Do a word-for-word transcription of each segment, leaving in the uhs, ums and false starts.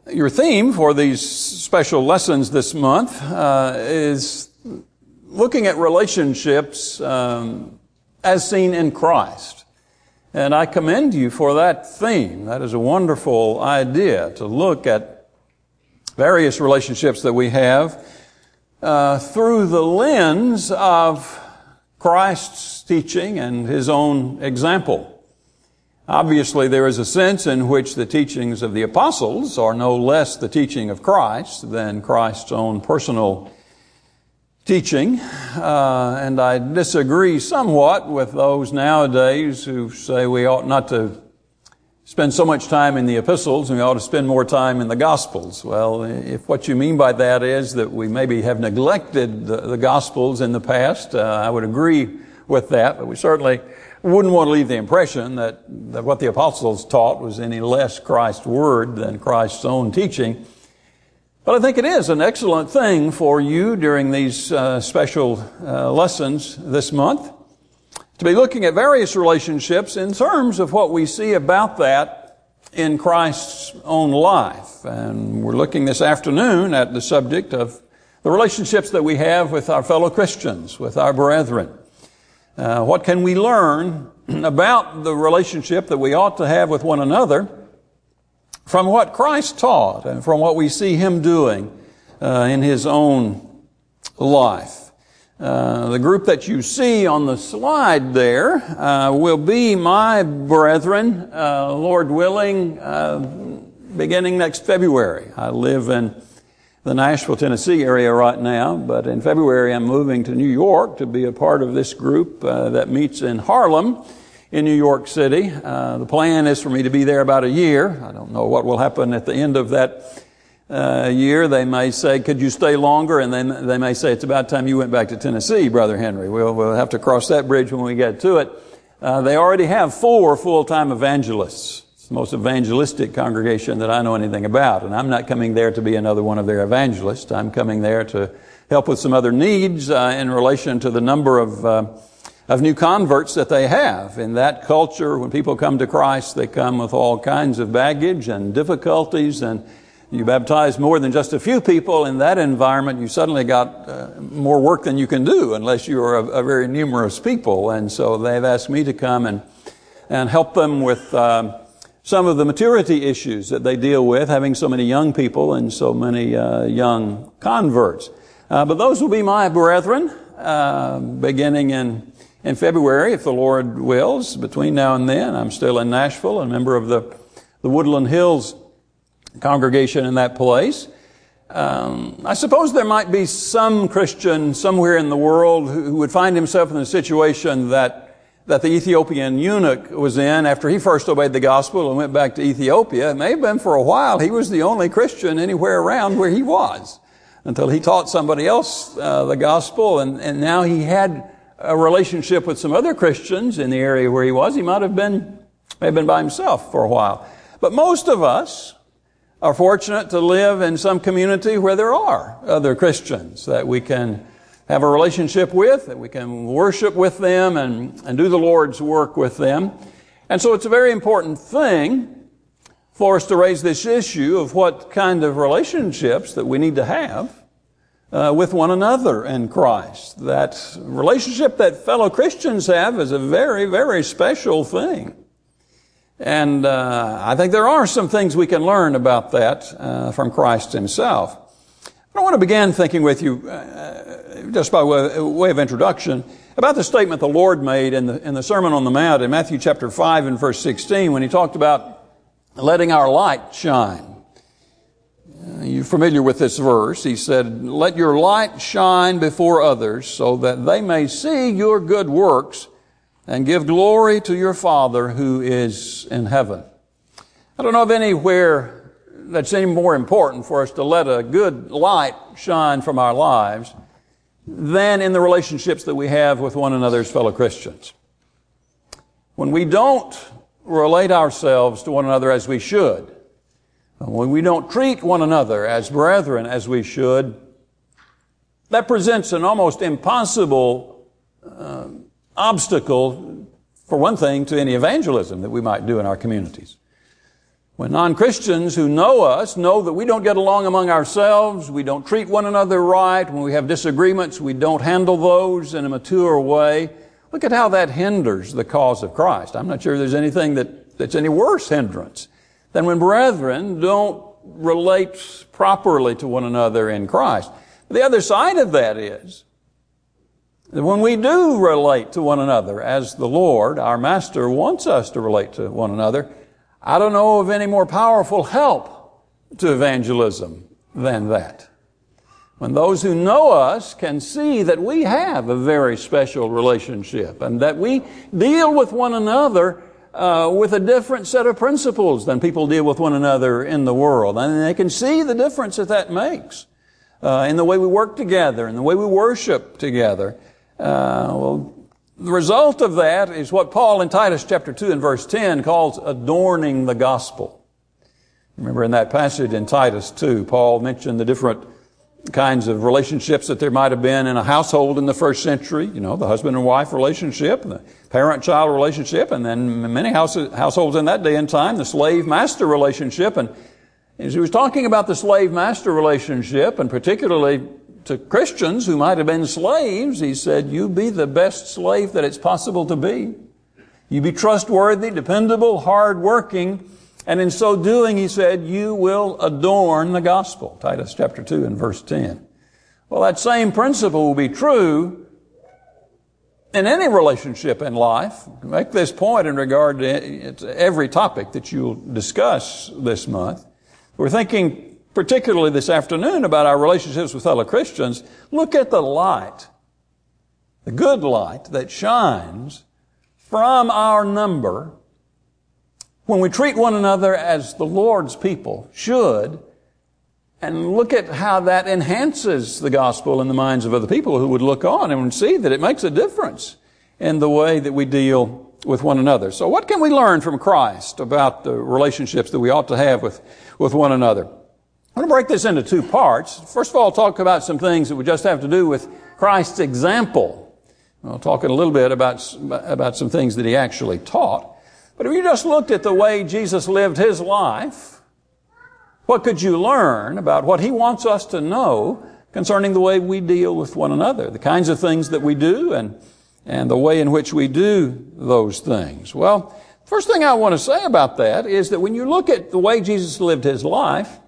Your theme for these special lessons this month uh, is looking at relationships um, as seen in Christ. And I commend you for that theme. That is a wonderful idea, to look at various relationships that we have uh, through the lens of Christ's teaching and His own example. Obviously, there is a sense in which the teachings of the apostles are no less the teaching of Christ than Christ's own personal teaching. Uh, and I disagree somewhat with those nowadays who say we ought not to spend so much time in the epistles and we ought to spend more time in the Gospels. Well, if what you mean by that is that we maybe have neglected the, the Gospels in the past, uh, I would agree with that, but we certainly wouldn't want to leave the impression that, that what the apostles taught was any less Christ's word than Christ's own teaching. But I think it is an excellent thing for you during these uh, special uh, lessons this month to be looking at various relationships in terms of what we see about that in Christ's own life. And we're looking this afternoon at the subject of the relationships that we have with our fellow Christians, with our brethren. Uh, what can we learn about the relationship that we ought to have with one another from what Christ taught and from what we see Him doing uh, in His own life? Uh, the group that you see on the slide there uh, will be my brethren, uh, Lord willing, uh, beginning next February. I live in the Nashville, Tennessee area right now, but in February I'm moving to New York to be a part of this group uh, that meets in Harlem in New York City. Uh, the plan is for me to be there about a year. I don't know what will happen at the end of that uh, year. They may say, could you stay longer? And then they may say, it's about time you went back to Tennessee, Brother Henry. We'll, we'll have to cross that bridge when we get to it. Uh, they already have four full-time evangelists. The most evangelistic congregation that I know anything about. And I'm not coming there to be another one of their evangelists. I'm coming there to help with some other needs uh, in relation to the number of uh, of new converts that they have. In that culture, when people come to Christ, they come with all kinds of baggage and difficulties, and you baptize more than just a few people in that environment, you suddenly got uh, more work than you can do unless you are a, a very numerous people. And so they've asked me to come and and help them with um, some of the maturity issues that they deal with, having so many young people and so many uh, young converts. Uh, but those will be my brethren, uh, beginning in, in February, if the Lord wills. Between now and then, I'm still in Nashville, a member of the, the Woodland Hills congregation in that place. Um, I suppose there might be some Christian somewhere in the world who, who would find himself in a situation that that the Ethiopian eunuch was in after he first obeyed the gospel and went back to Ethiopia. It may have been for a while. He was the only Christian anywhere around where he was until he taught somebody else uh, the gospel. And, and now he had a relationship with some other Christians in the area where he was. He might have been, may have been by himself for a while. But most of us are fortunate to live in some community where there are other Christians that we can have a relationship with, that we can worship with them and, and do the Lord's work with them. And so it's a very important thing for us to raise this issue of what kind of relationships that we need to have uh, with one another in Christ. That relationship that fellow Christians have is a very, very special thing. And uh, I think there are some things we can learn about that uh, from Christ Himself. I want to begin thinking with you, uh, just by way, way of introduction, about the statement the Lord made in the, in the Sermon on the Mount in Matthew chapter five and verse sixteen when He talked about letting our light shine. Uh, you're familiar with this verse. He said, let your light shine before others so that they may see your good works and give glory to your Father who is in heaven. I don't know of anywhere that's any more important for us to let a good light shine from our lives than in the relationships that we have with one another as fellow Christians. When we don't relate ourselves to one another as we should, when we don't treat one another as brethren as we should, that presents an almost impossible uh, obstacle, for one thing, to any evangelism that we might do in our communities. When non-Christians who know us know that we don't get along among ourselves, we don't treat one another right, when we have disagreements, we don't handle those in a mature way, look at how that hinders the cause of Christ. I'm not sure there's anything that, that's any worse hindrance than when brethren don't relate properly to one another in Christ. The other side of that is that when we do relate to one another as the Lord, our Master, wants us to relate to one another, I don't know of any more powerful help to evangelism than that. When those who know us can see that we have a very special relationship and that we deal with one another uh, with a different set of principles than people deal with one another in the world. And they can see the difference that that makes uh, in the way we work together, in the way we worship together. Uh, well, the result of that is what Paul in Titus chapter two and verse ten calls adorning the gospel. Remember in that passage in Titus two, Paul mentioned the different kinds of relationships that there might have been in a household in the first century. You know, the husband and wife relationship, the parent-child relationship, and then in many houses, households in that day and time, the slave-master relationship. And as he was talking about the slave-master relationship, and particularly to Christians who might have been slaves, he said, you be the best slave that it's possible to be. You be trustworthy, dependable, hard-working, and in so doing, he said, you will adorn the gospel. Titus chapter two and verse ten. Well, that same principle will be true in any relationship in life. Make this point in regard to every topic that you'll discuss this month. We're thinking particularly this afternoon about our relationships with fellow Christians. Look at the light, the good light that shines from our number when we treat one another as the Lord's people should, and look at how that enhances the gospel in the minds of other people who would look on and see that it makes a difference in the way that we deal with one another. So what can we learn from Christ about the relationships that we ought to have with, with one another? I'm going to break this into two parts. First of all, I'll talk about some things that would just have to do with Christ's example. I'll talk a little bit about, about some things that he actually taught. But if you just looked at the way Jesus lived his life, what could you learn about what he wants us to know concerning the way we deal with one another, the kinds of things that we do and, and the way in which we do those things? Well, first thing I want to say about that is that when you look at the way Jesus lived his life,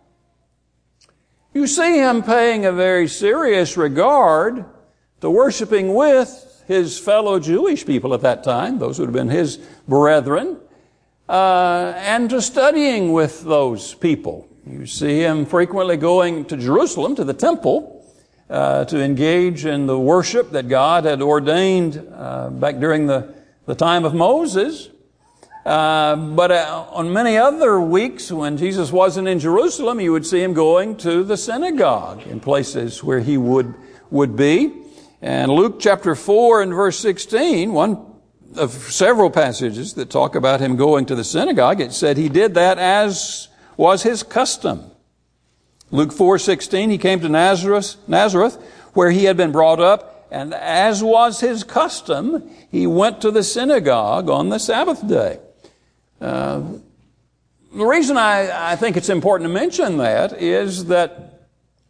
you see him paying a very serious regard to worshiping with his fellow Jewish people at that time, those who would have been his brethren, uh, and to studying with those people. You see him frequently going to Jerusalem, to the temple, uh, to engage in the worship that God had ordained uh, back during the, the time of Moses. Uh, but uh, on many other weeks when Jesus wasn't in Jerusalem, you would see him going to the synagogue in places where he would, would be. And Luke chapter four and verse sixteen, one of several passages that talk about him going to the synagogue, it said he did that as was his custom. Luke four sixteen, he came to Nazareth, Nazareth, where he had been brought up, and as was his custom, he went to the synagogue on the Sabbath day. Uh, the reason I, I think it's important to mention that is that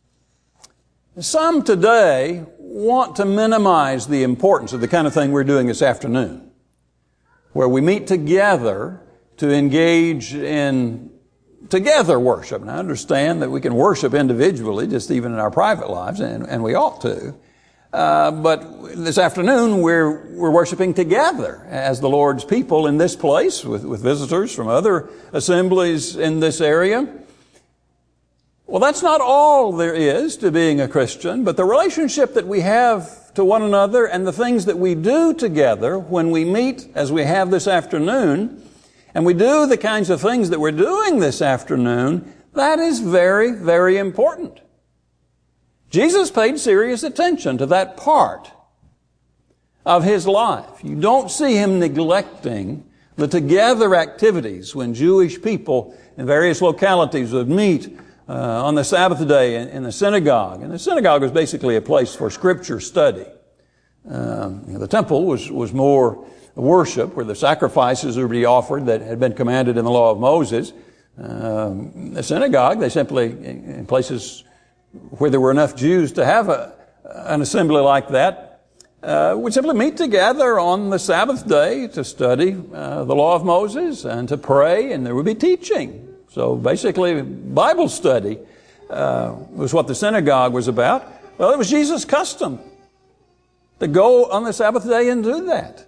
some today want to minimize the importance of the kind of thing we're doing this afternoon, where we meet together to engage in together worship. And I understand that we can worship individually, just even in our private lives, and, and we ought to. Uh, but this afternoon we're we're worshiping together as the Lord's people in this place with, with visitors from other assemblies in this area. Well, that's not all there is to being a Christian, but the relationship that we have to one another and the things that we do together when we meet as we have this afternoon, and we do the kinds of things that we're doing this afternoon, that is very, very important. Jesus paid serious attention to that part of his life. You don't see him neglecting the together activities when Jewish people in various localities would meet Uh, on the Sabbath day in, in the synagogue. And the synagogue was basically a place for scripture study. Um, you know, the temple was, was more worship, where the sacrifices would be offered that had been commanded in the law of Moses. Um, the synagogue, they simply, in places where there were enough Jews to have a, an assembly like that, uh, would simply meet together on the Sabbath day to study uh, the law of Moses and to pray, and there would be teaching. So basically, Bible study uh, was what the synagogue was about. Well, it was Jesus' custom to go on the Sabbath day and do that.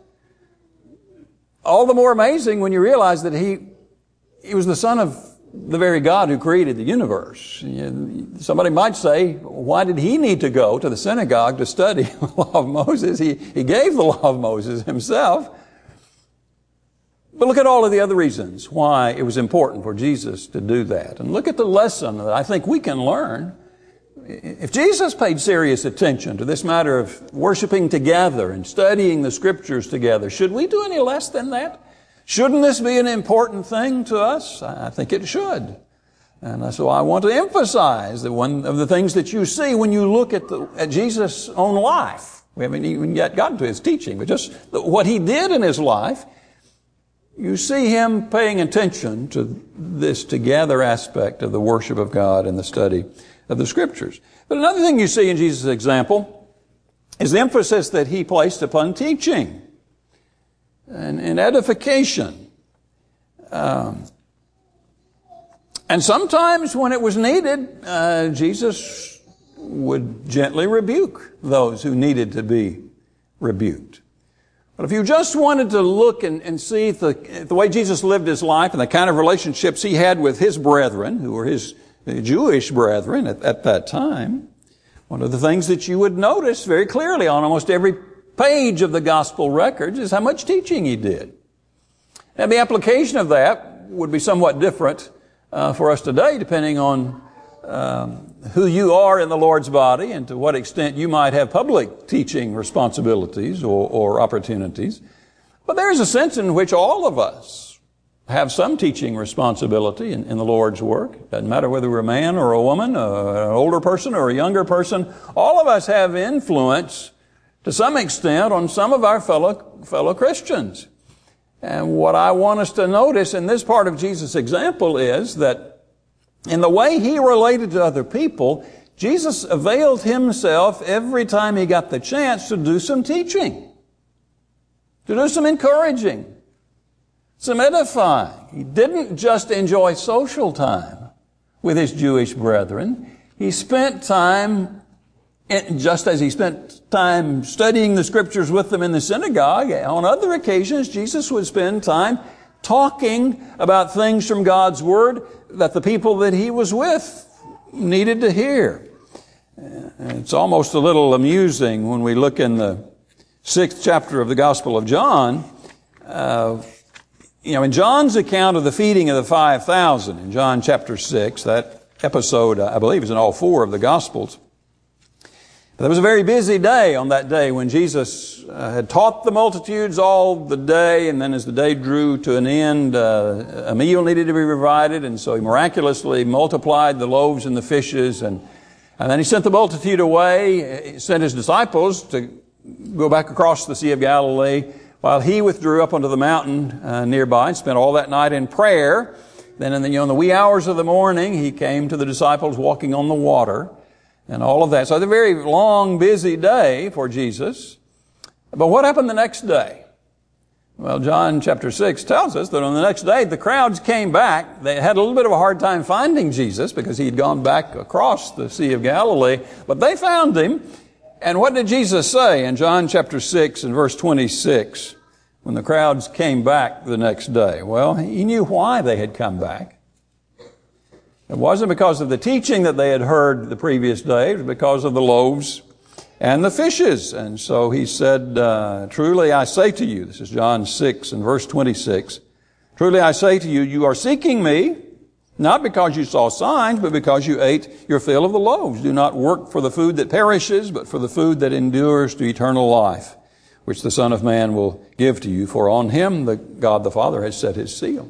All the more amazing when you realize that he, he was the Son of the very God who created the universe. Somebody might say, why did he need to go to the synagogue to study the law of Moses? He, he gave the law of Moses himself. But look at all of the other reasons why it was important for Jesus to do that. And look at the lesson that I think we can learn. If Jesus paid serious attention to this matter of worshiping together and studying the Scriptures together, should we do any less than that? Shouldn't this be an important thing to us? I think it should. And so I want to emphasize that one of the things that you see when you look at, the, at Jesus' own life, we haven't even yet gotten to his teaching, but just what he did in his life, you see him paying attention to this together aspect of the worship of God and the study of the Scriptures. But another thing you see in Jesus' example is the emphasis that he placed upon teaching and, and edification. Um, and sometimes when it was needed, uh, Jesus would gently rebuke those who needed to be rebuked. But if you just wanted to look and, and see the, the way Jesus lived his life and the kind of relationships he had with his brethren, who were his Jewish brethren at, at that time, one of the things that you would notice very clearly on almost every page of the gospel records is how much teaching he did. And the application of that would be somewhat different uh, for us today, depending on um, who you are in the Lord's body and to what extent you might have public teaching responsibilities or, or opportunities. But there is a sense in which all of us have some teaching responsibility in, in the Lord's work. Doesn't matter whether we're a man or a woman, or an older person or a younger person. All of us have influence to some extent on some of our fellow, fellow Christians. And what I want us to notice in this part of Jesus' example is that in the way he related to other people, Jesus availed himself every time he got the chance to do some teaching, to do some encouraging, some edifying. He didn't just enjoy social time with his Jewish brethren. He spent time, just as he spent time studying the Scriptures with them in the synagogue, on other occasions, Jesus would spend time talking about things from God's Word that the people that he was with needed to hear. It's almost a little amusing when we look in the sixth chapter of the Gospel of John. Uh, You know, in John's account of the feeding of the five thousand, in John chapter six, that episode, I believe, is in all four of the Gospels. But there was a very busy day on that day when Jesus uh, had taught the multitudes all the day, and then as the day drew to an end, uh, a meal needed to be provided, and so he miraculously multiplied the loaves and the fishes, and, and then he sent the multitude away. He sent his disciples to go back across the Sea of Galilee, while he withdrew up onto the mountain uh, nearby and spent all that night in prayer. Then in the, you know, in the wee hours of the morning, he came to the disciples walking on the water and all of that. So it's a very long, busy day for Jesus. But what happened the next day? Well, John chapter six tells us that on the next day, the crowds came back. They had a little bit of a hard time finding Jesus because he had gone back across the Sea of Galilee, but they found him. And what did Jesus say in John chapter six and verse twenty-six when the crowds came back the next day? Well, he knew why they had come back. It wasn't because of the teaching that they had heard the previous day. It was because of the loaves and the fishes. And so he said, uh, truly I say to you, this is John six and verse twenty-six, truly I say to you, you are seeking me, not because you saw signs, but because you ate your fill of the loaves. Do not work for the food that perishes, but for the food that endures to eternal life, which the Son of Man will give to you. For on him the God the Father has set his seal.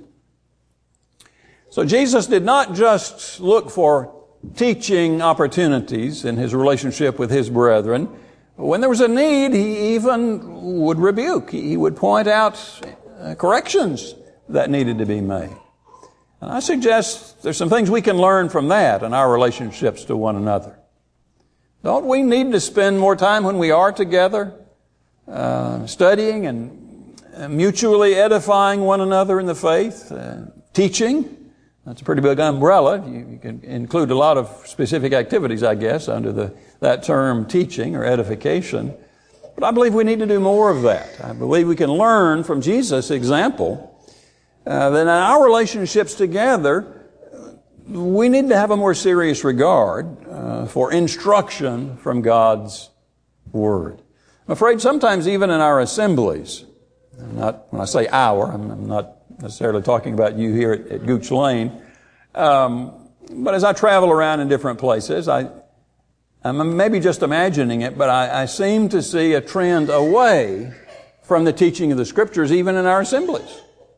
So Jesus did not just look for teaching opportunities in his relationship with his brethren. When there was a need, he even would rebuke. He would point out corrections that needed to be made. And I suggest there's some things we can learn from that in our relationships to one another. Don't we need to spend more time when we are together, uh, studying and mutually edifying one another in the faith, uh, teaching? That's a pretty big umbrella. You, you can include a lot of specific activities, I guess, under the, that term teaching or edification. But I believe we need to do more of that. I believe we can learn from Jesus' example uh, that in our relationships together, we need to have a more serious regard uh, for instruction from God's Word. I'm afraid sometimes even in our assemblies, not when I say our, I'm, I'm not necessarily talking about you here at, at Gooch Lane, um, but as I travel around in different places, I, I'm maybe just imagining it, but I, I seem to see a trend away from the teaching of the Scriptures even in our assemblies.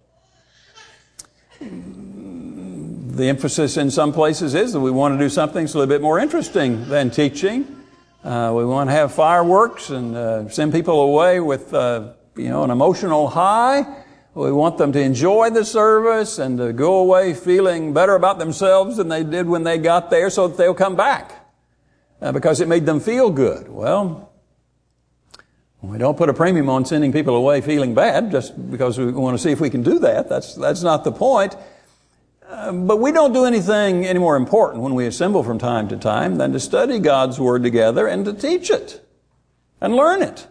The emphasis in some places is that we want to do something that's a little bit more interesting than teaching. Uh, we want to have fireworks and uh, send people away with, uh, you know, an emotional high. We want them to enjoy the service and to go away feeling better about themselves than they did when they got there so that they'll come back uh, because it made them feel good. Well, we don't put a premium on sending people away feeling bad just because we want to see if we can do that. That's, that's not the point. Uh, but we don't do anything any more important when we assemble from time to time than to study God's Word together and to teach it and learn it.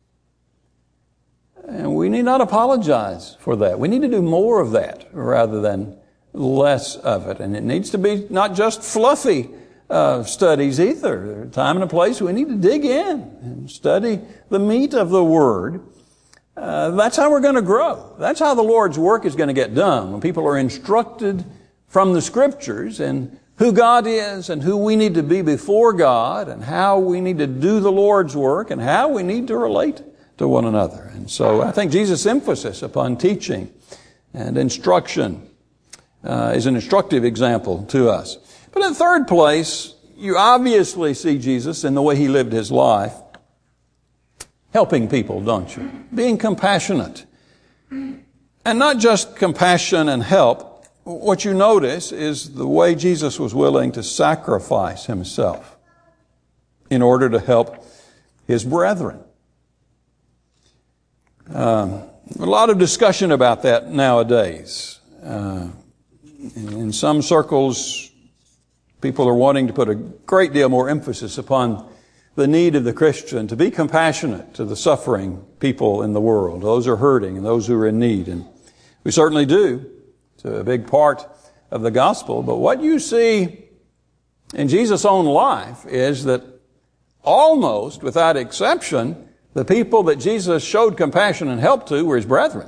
And we need not apologize for that. We need to do more of that rather than less of it. And it needs to be not just fluffy uh, studies either. There's a time and a place we need to dig in and study the meat of the Word. Uh, that's how we're going to grow. That's how the Lord's work is going to get done. When people are instructed from the Scriptures and who God is and who we need to be before God and how we need to do the Lord's work and how we need to relate to one another. And so I think Jesus' emphasis upon teaching and instruction uh, is an instructive example to us. But in third place, you obviously see Jesus in the way He lived His life. Helping people, don't you? Being compassionate. And not just compassion and help. What you notice is the way Jesus was willing to sacrifice Himself in order to help His brethren. Um, a lot of discussion about that nowadays. Uh, in, in some circles, people are wanting to put a great deal more emphasis upon the need of the Christian to be compassionate to the suffering people in the world, those who are hurting and those who are in need. And we certainly do. It's a big part of the gospel. But what you see in Jesus' own life is that almost without exception, the people that Jesus showed compassion and help to were His brethren.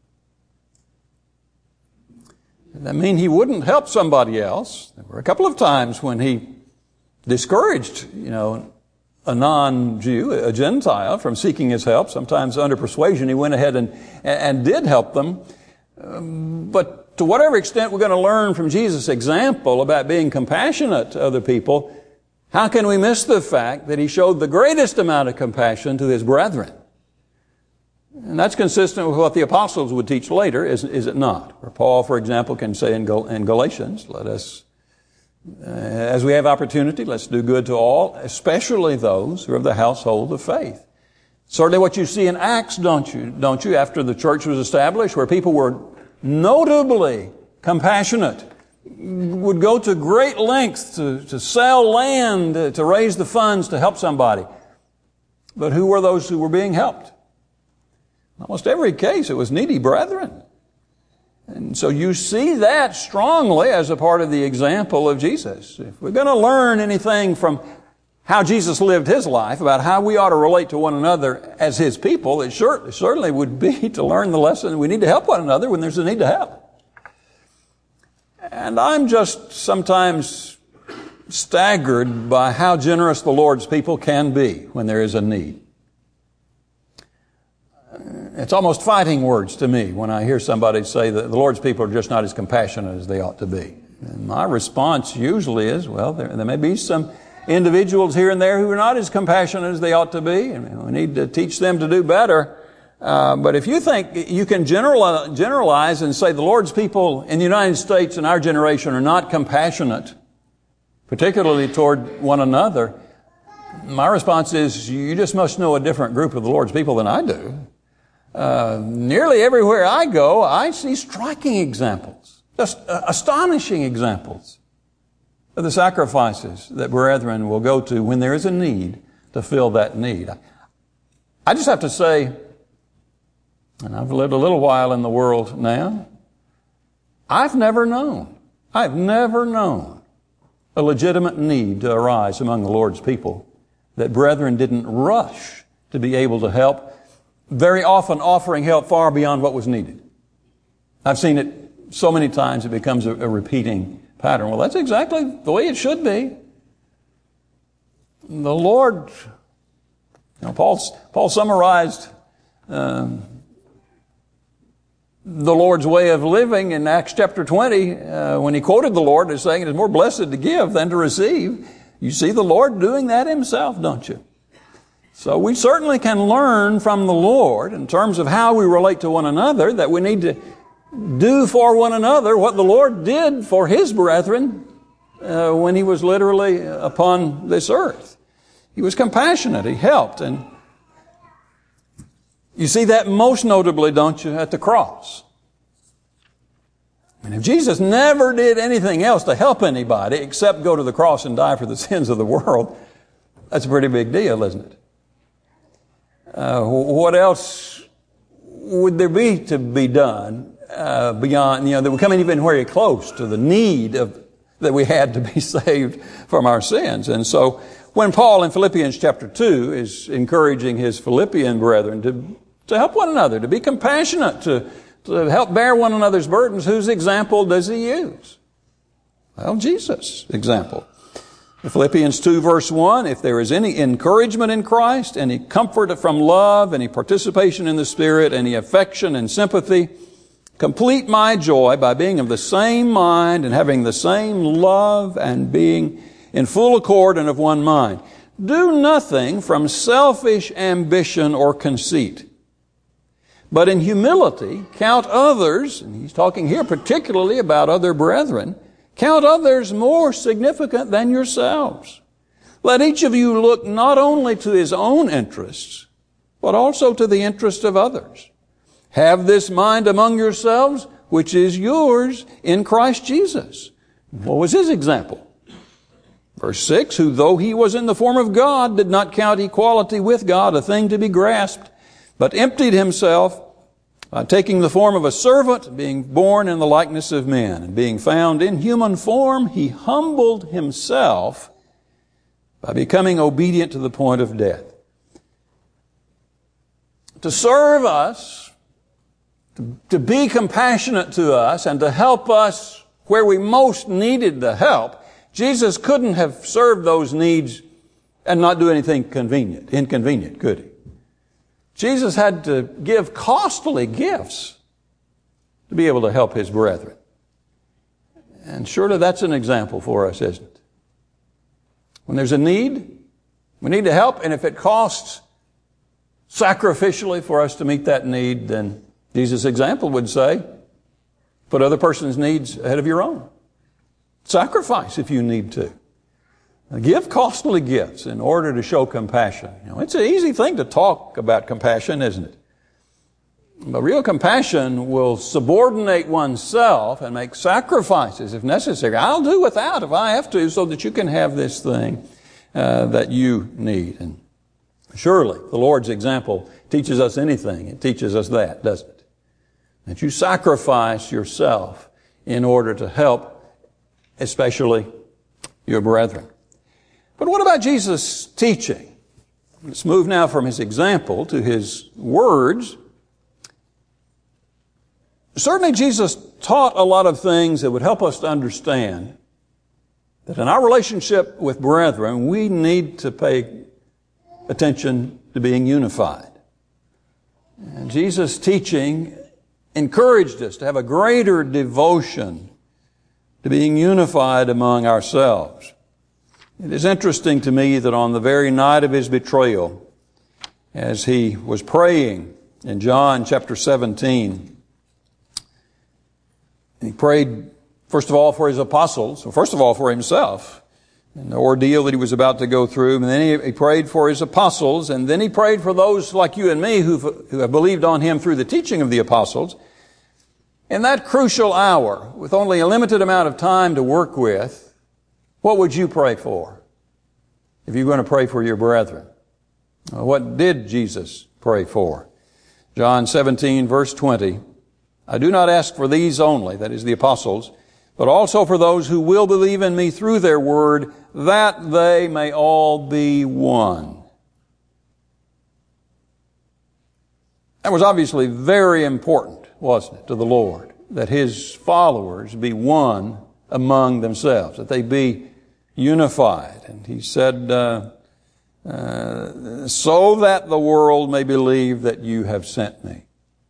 Does that mean He wouldn't help somebody else? There were a couple of times when He discouraged, you know, a non-Jew, a Gentile, from seeking His help. Sometimes under persuasion, He went ahead and, and did help them. Um, but to whatever extent we're going to learn from Jesus' example about being compassionate to other people, how can we miss the fact that He showed the greatest amount of compassion to His brethren? And that's consistent with what the apostles would teach later, is, is it not? Where Paul, for example, can say in, Gal- in Galatians, let us Uh, as we have opportunity, let's do good to all, especially those who are of the household of faith. Certainly what you see in Acts, don't you, don't you, after the church was established, where people were notably compassionate, would go to great lengths to, to sell land, to, to raise the funds to help somebody. But who were those who were being helped? In almost every case, it was needy brethren. And so you see that strongly as a part of the example of Jesus. If we're going to learn anything from how Jesus lived His life, about how we ought to relate to one another as His people, it sure, certainly would be to learn the lesson we need to help one another when there's a need to help. And I'm just sometimes staggered by how generous the Lord's people can be when there is a need. It's almost fighting words to me when I hear somebody say that the Lord's people are just not as compassionate as they ought to be. And my response usually is, well, there, there may be some individuals here and there who are not as compassionate as they ought to be, and we need to teach them to do better. Uh, but if you think you can general, generalize and say the Lord's people in the United States in our generation are not compassionate, particularly toward one another, my response is you just must know a different group of the Lord's people than I do. Uh, nearly everywhere I go, I see striking examples, just uh, astonishing examples of the sacrifices that brethren will go to when there is a need to fill that need. I just have to say, and I've lived a little while in the world now, I've never known, I've never known a legitimate need to arise among the Lord's people that brethren didn't rush to be able to help, very often offering help far beyond what was needed. I've seen it so many times it becomes a, a repeating pattern. Well, that's exactly the way it should be. The Lord, you know, Paul, Paul summarized um, the Lord's way of living in Acts chapter twenty, uh, when he quoted the Lord as saying it is more blessed to give than to receive. You see the Lord doing that himself, don't you? So we certainly can learn from the Lord in terms of how we relate to one another, that we need to do for one another what the Lord did for his brethren uh, when he was literally upon this earth. He was compassionate. He helped. And you see that most notably, don't you, at the cross. And if Jesus never did anything else to help anybody except go to the cross and die for the sins of the world, that's a pretty big deal, isn't it? Uh, what else would there be to be done uh, beyond, you know, that we're coming even very close to the need of that we had to be saved from our sins? And so when Paul in Philippians chapter two is encouraging his Philippian brethren to to help one another, to be compassionate, to, to help bear one another's burdens, whose example does he use? Well, Jesus' example. In Philippians two verse one, if there is any encouragement in Christ, any comfort from love, any participation in the Spirit, any affection and sympathy, complete my joy by being of the same mind and having the same love and being in full accord and of one mind. Do nothing from selfish ambition or conceit, but in humility count others, and he's talking here particularly about other brethren, count others more significant than yourselves. Let each of you look not only to his own interests, but also to the interest of others. Have this mind among yourselves, which is yours in Christ Jesus. What was his example? Verse six, who though he was in the form of God, did not count equality with God a thing to be grasped, but emptied himself by taking the form of a servant, being born in the likeness of men, and being found in human form, he humbled himself by becoming obedient to the point of death. To serve us, to, to be compassionate to us, and to help us where we most needed the help, Jesus couldn't have served those needs and not do anything convenient, inconvenient, could he? Jesus had to give costly gifts to be able to help his brethren. And surely that's an example for us, isn't it? When there's a need, we need to help, and if it costs sacrificially for us to meet that need, then Jesus' example would say, put other person's needs ahead of your own. Sacrifice if you need to. Give costly gifts in order to show compassion. You know, it's an easy thing to talk about compassion, isn't it? But real compassion will subordinate oneself and make sacrifices if necessary. I'll do without if I have to, so that you can have this thing uh, that you need. And surely the Lord's example teaches us anything. It teaches us that, doesn't it? That you sacrifice yourself in order to help, especially your brethren. But what about Jesus' teaching? Let's move now from his example to his words. Certainly Jesus taught a lot of things that would help us to understand that in our relationship with brethren, we need to pay attention to being unified. And Jesus' teaching encouraged us to have a greater devotion to being unified among ourselves. It is interesting to me that on the very night of his betrayal, as he was praying In John chapter seventeen, he prayed, first of all, for his apostles, well, first of all, for himself, and the ordeal that he was about to go through. And then he, he prayed for his apostles, and then he prayed for those like you and me who've, who have believed on him through the teaching of the apostles. In that crucial hour, with only a limited amount of time to work with, what would you pray for if you're going to pray for your brethren? Well, what did Jesus pray for? John seventeen, verse twenty, I do not ask for these only, that is the apostles, but also for those who will believe in me through their word, that they may all be one. That was obviously very important, wasn't it, to the Lord, that his followers be one among themselves, that they be unified. And he said, uh, uh, so that the world may believe that you have sent me.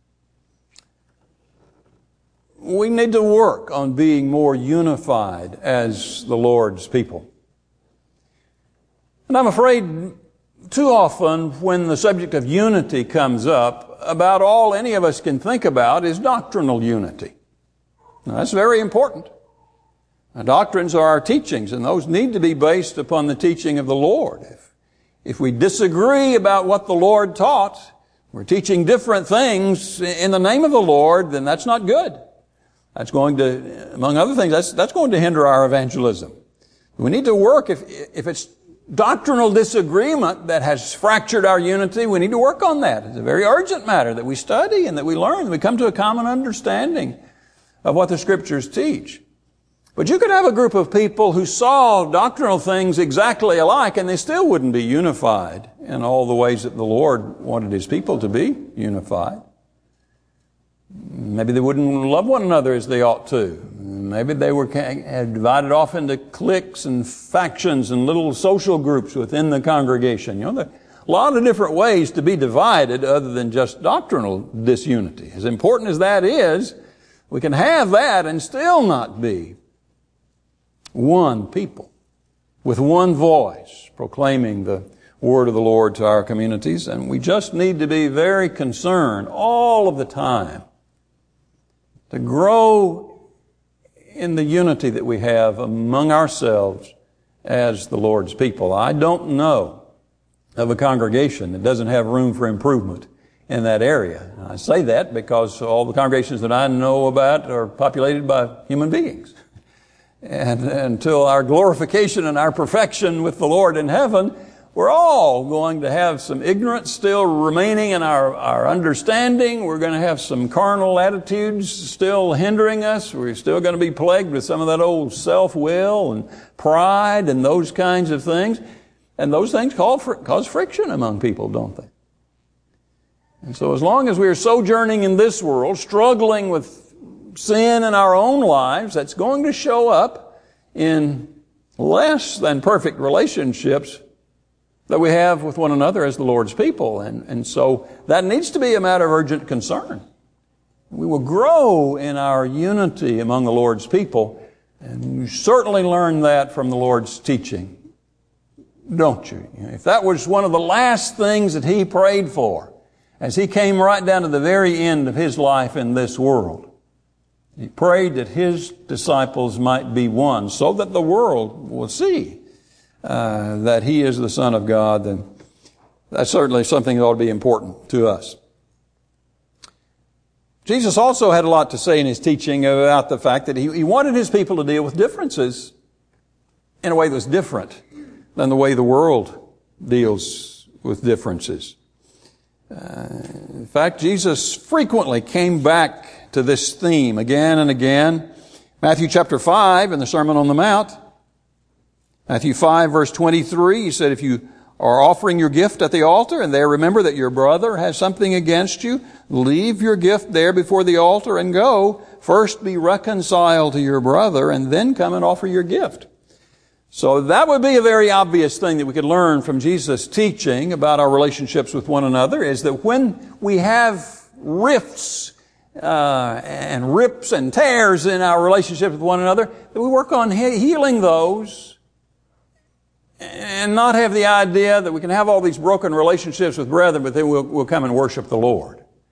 We need to work on being more unified as the Lord's people. And I'm afraid too often when the subject of unity comes up, about all any of us can think about is doctrinal unity. Now, that's very important. Now, doctrines are our teachings, and those need to be based upon the teaching of the Lord. If, if we disagree about what the Lord taught, we're teaching different things in the name of the Lord, then that's not good. That's going to, among other things, that's, that's going to hinder our evangelism. We need to work, if, if it's doctrinal disagreement that has fractured our unity, we need to work on that. It's a very urgent matter that we study and that we learn, that we come to a common understanding of what the Scriptures teach. But you could have a group of people who saw doctrinal things exactly alike and they still wouldn't be unified in all the ways that the Lord wanted His people to be unified. Maybe they wouldn't love one another as they ought to. Maybe they were had divided off into cliques and factions and little social groups within the congregation. You know, there are a lot of different ways to be divided other than just doctrinal disunity. As important as that is, we can have that and still not be one people with one voice proclaiming the word of the Lord to our communities. And we just need to be very concerned all of the time to grow in the unity that we have among ourselves as the Lord's people. I don't know of a congregation that doesn't have room for improvement in that area. I say that because all the congregations that I know about are populated by human beings. And until our glorification and our perfection with the Lord in heaven, we're all going to have some ignorance still remaining in our, our understanding. We're going to have some carnal attitudes still hindering us. We're still going to be plagued with some of that old self-will and pride and those kinds of things. And those things cause, cause friction among people, don't they? And so as long as we are sojourning in this world, struggling with sin in our own lives, that's going to show up in less than perfect relationships that we have with one another as the Lord's people. And, and so that needs to be a matter of urgent concern. We will grow in our unity among the Lord's people, and you certainly learn that from the Lord's teaching, don't you? If that was one of the last things that He prayed for, as He came right down to the very end of His life in this world, He prayed that His disciples might be one so that the world will see uh, that He is the Son of God. Then that's certainly something that ought to be important to us. Jesus also had a lot to say in His teaching about the fact that He, he wanted His people to deal with differences in a way that was different than the way the world deals with differences. Uh, in fact, Jesus frequently came back to this theme again and again. Matthew chapter five in the Sermon on the Mount. Matthew five verse twenty-three, He said, if you are offering your gift at the altar and there remember that your brother has something against you, leave your gift there before the altar and go. First be reconciled to your brother and then come and offer your gift. So that would be a very obvious thing that we could learn from Jesus' teaching about our relationships with one another, is that when we have rifts uh, and rips and tears in our relationship with one another, that we work on he- healing those and not have the idea that we can have all these broken relationships with brethren, but then we'll, we'll come and worship the Lord.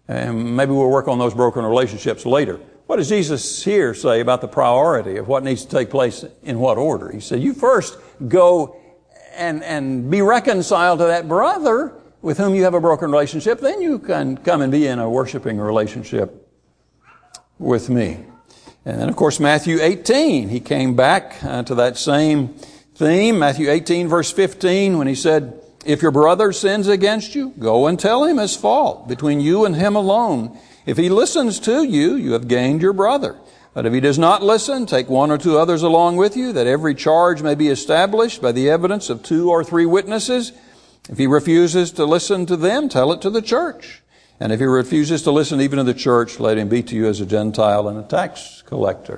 And maybe we'll work on those broken relationships later. What does Jesus here say about the priority of what needs to take place in what order? He said, you first go and, and be reconciled to that brother with whom you have a broken relationship. Then you can come and be in a worshiping relationship with me. And then, of course, Matthew eighteen, he came back uh, to that same theme. Matthew eighteen, verse fifteen, when he said, if your brother sins against you, go and tell him his fault between you and him alone. If he listens to you, you have gained your brother. But if he does not listen, take one or two others along with you, that every charge may be established by the evidence of two or three witnesses. If he refuses to listen to them, tell it to the church. And if he refuses to listen even to the church, let him be to you as a Gentile and a tax collector.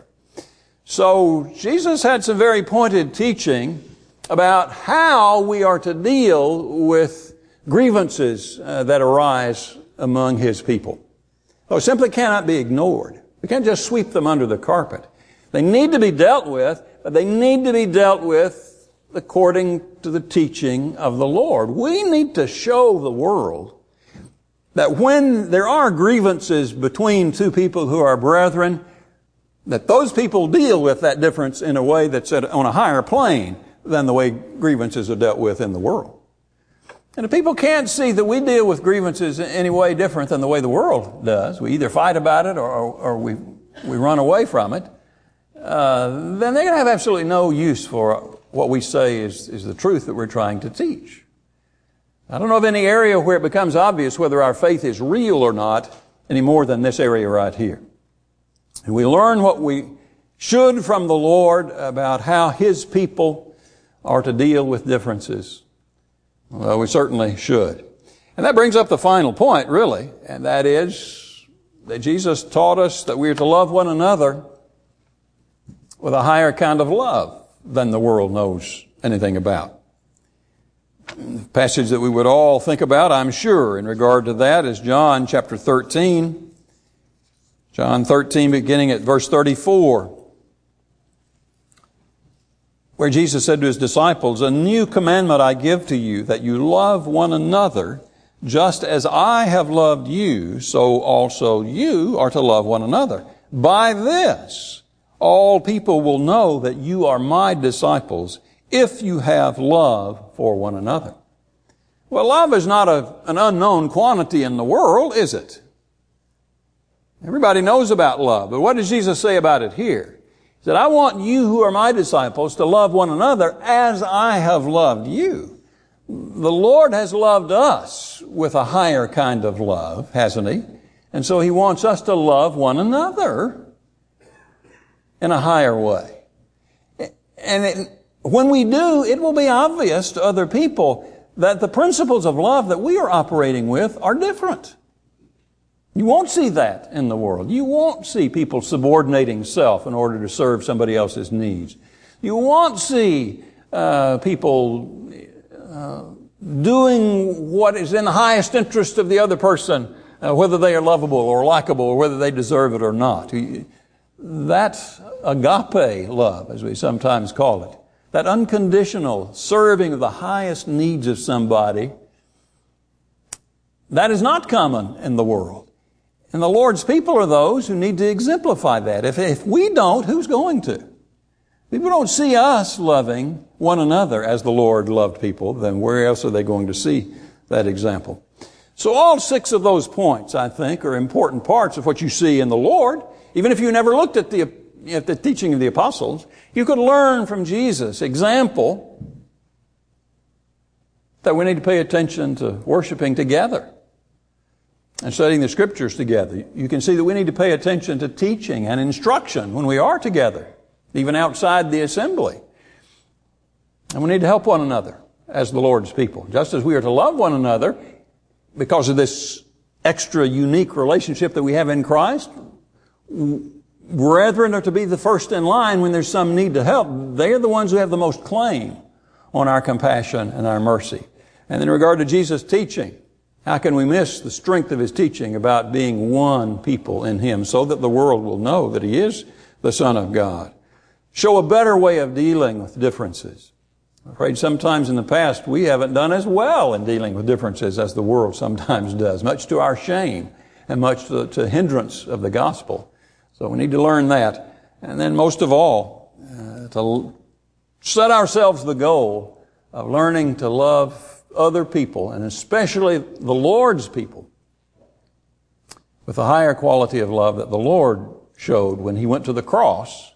So Jesus had some very pointed teaching about how we are to deal with grievances uh, that arise among his people. Those simply cannot be ignored. We can't just sweep them under the carpet. They need to be dealt with, but they need to be dealt with according to the teaching of the Lord. We need to show the world that when there are grievances between two people who are brethren, that those people deal with that difference in a way that's on a higher plane than the way grievances are dealt with in the world. And if people can't see that we deal with grievances in any way different than the way the world does, we either fight about it or, or we, we run away from it, uh, then they're going to have absolutely no use for what we say is, is the truth that we're trying to teach. I don't know of any area where it becomes obvious whether our faith is real or not any more than this area right here. And we learn what we should from the Lord about how his people are to deal with differences. Well, we certainly should. And that brings up the final point, really, and that is that Jesus taught us that we are to love one another with a higher kind of love than the world knows anything about. The passage that we would all think about, I'm sure, in regard to that is John chapter thirteen. John thirteen, beginning at verse thirty-four. Where Jesus said to his disciples, a new commandment I give to you, that you love one another, just as I have loved you, so also you are to love one another. By this, all people will know that you are my disciples, if you have love for one another. Well, love is not a, an unknown quantity in the world, is it? Everybody knows about love, but what does Jesus say about it here? He said, I want you who are my disciples to love one another as I have loved you. The Lord has loved us with a higher kind of love, hasn't he? And so he wants us to love one another in a higher way. And it, when we do, it will be obvious to other people that the principles of love that we are operating with are different. You won't see that in the world. You won't see people subordinating self in order to serve somebody else's needs. You won't see uh, people uh, doing what is in the highest interest of the other person, uh, whether they are lovable or likable or whether they deserve it or not. That's agape love, as we sometimes call it. That unconditional serving of the highest needs of somebody, that is not common in the world. And the Lord's people are those who need to exemplify that. If, if we don't, who's going to? People don't see us loving one another as the Lord loved people, then where else are they going to see that example? So all six of those points, I think, are important parts of what you see in the Lord. Even if you never looked at the, at the teaching of the apostles, you could learn from Jesus' example that we need to pay attention to worshiping together and studying the Scriptures together. You can see that we need to pay attention to teaching and instruction when we are together, even outside the assembly. And we need to help one another as the Lord's people. Just as we are to love one another because of this extra unique relationship that we have in Christ, brethren are to be the first in line when there's some need to help. They're the ones who have the most claim on our compassion and our mercy. And in regard to Jesus' teaching, how can we miss the strength of his teaching about being one people in him so that the world will know that he is the Son of God? Show a better way of dealing with differences. I'm afraid sometimes in the past we haven't done as well in dealing with differences as the world sometimes does, much to our shame and much to, to hindrance of the gospel. So we need to learn that. And then most of all, uh, to set ourselves the goal of learning to love other people, and especially the Lord's people, with a higher quality of love that the Lord showed when He went to the cross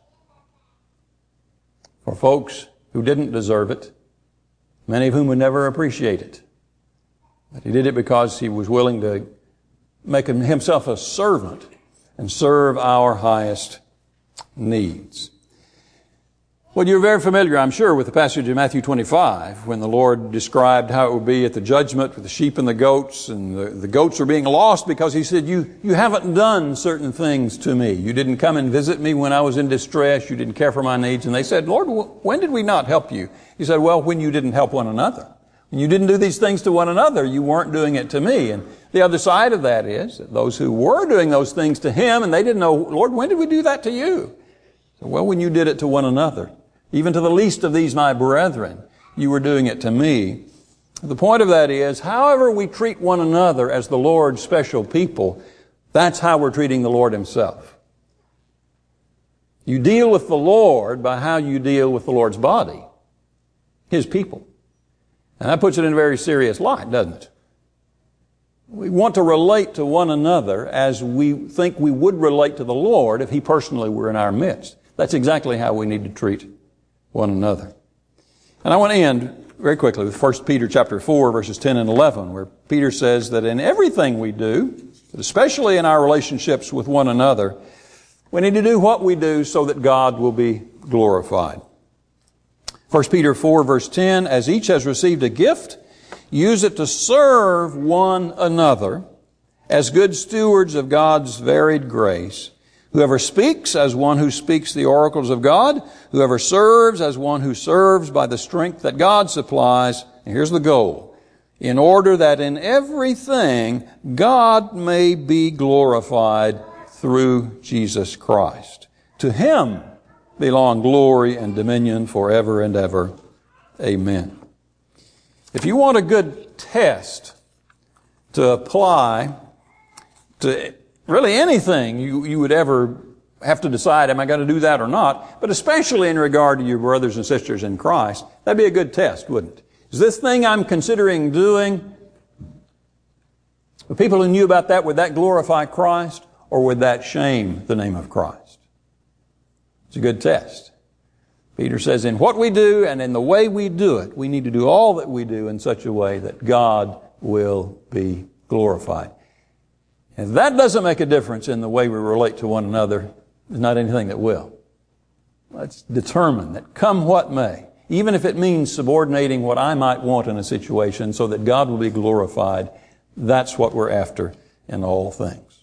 for folks who didn't deserve it, many of whom would never appreciate it. But He did it because He was willing to make Himself a servant and serve our highest needs. Well, you're very familiar, I'm sure, with the passage in Matthew twenty-five when the Lord described how it would be at the judgment with the sheep and the goats, and the, the goats are being lost because He said, you, you haven't done certain things to me. You didn't come and visit me when I was in distress. You didn't care for my needs. And they said, Lord, when did we not help you? He said, well, when you didn't help one another. When you didn't do these things to one another, you weren't doing it to me. And the other side of that is that those who were doing those things to Him and they didn't know, Lord, when did we do that to you? So, well, when you did it to one another. Even to the least of these, my brethren, you were doing it to me. The point of that is, however we treat one another as the Lord's special people, that's how we're treating the Lord Himself. You deal with the Lord by how you deal with the Lord's body, His people. And that puts it in a very serious light, doesn't it? We want to relate to one another as we think we would relate to the Lord if He personally were in our midst. That's exactly how we need to treat one another. And I want to end very quickly with First Peter chapter four, verses ten and eleven, where Peter says that in everything we do, but especially in our relationships with one another, we need to do what we do so that God will be glorified. First Peter four, verse ten, as each has received a gift, use it to serve one another as good stewards of God's varied grace. Whoever speaks as one who speaks the oracles of God. Whoever serves as one who serves by the strength that God supplies. And here's the goal. In order that in everything God may be glorified through Jesus Christ. To Him belong glory and dominion forever and ever. Amen. If you want a good test to apply to really anything you, you would ever have to decide, am I going to do that or not? But especially in regard to your brothers and sisters in Christ, that'd be a good test, wouldn't it? Is this thing I'm considering doing, the people who knew about that, would that glorify Christ or would that shame the name of Christ? It's a good test. Peter says, in what we do and in the way we do it, we need to do all that we do in such a way that God will be glorified. If that doesn't make a difference in the way we relate to one another, there's not anything that will. Let's determine that come what may, even if it means subordinating what I might want in a situation so that God will be glorified, that's what we're after in all things.